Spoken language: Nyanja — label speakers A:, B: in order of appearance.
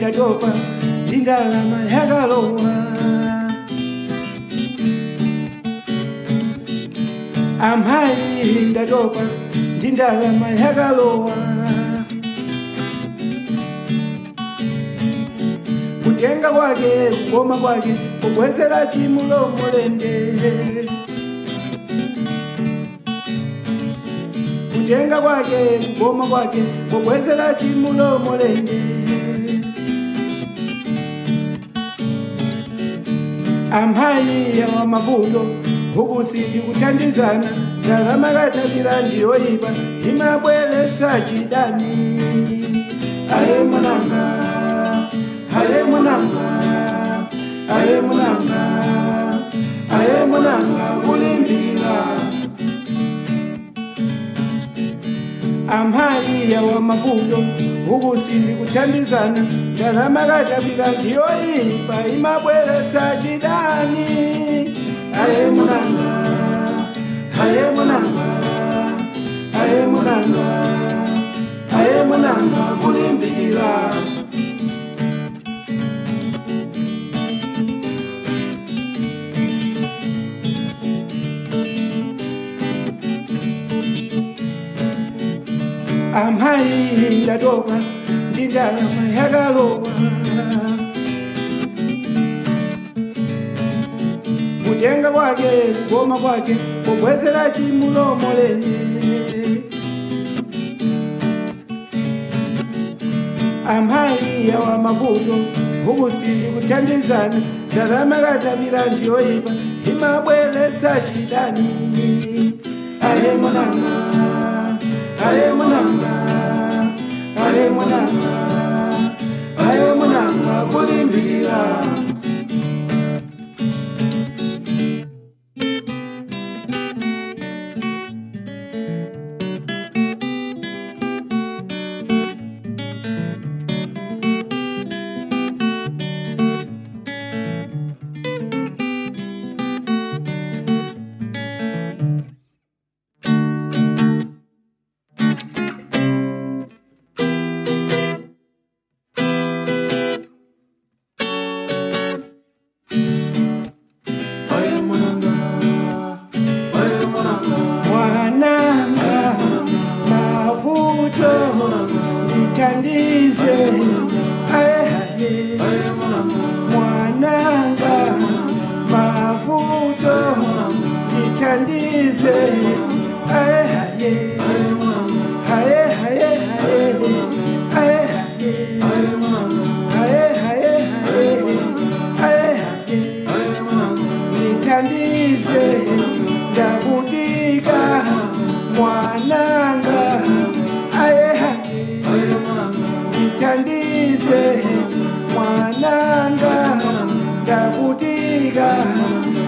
A: ndatopa ndindalama yakalowa amayi ndatopa ndindalama yakalowa kutenga kwake kugoma kwake kubwezera chimulo mulende kutenga kwake kugoma kwake kubwezera chimulo mulende amayi yawa mavuto huku sindi kutandizana ndalama katapira ndiyoipa imabweretsa chidani aye mwananga aye mwananga aye mwananga aye mwananga kulimbira amayi yawa mavuto huku sindi kutandizana ndalama katapira ndiyoipa imabweretsa chidani aye mwananga aye mwananga aye mwananga aye mwananga kulimbikira amayi ndatopa ndindalama yakalowa kutenga kwake kugoma kwake kubwezera chimulo mulende amayi yawa mavuto huku sindi kutandizana ndalama katapira ndiyoipa imabweretsa chidani aye mwananga aye mwananga aye mwananga aye mwananga kulimbikira nitandize mwananga mavuto nitandize nitandize ndavutika mwananga nitandize mwananga ndavutika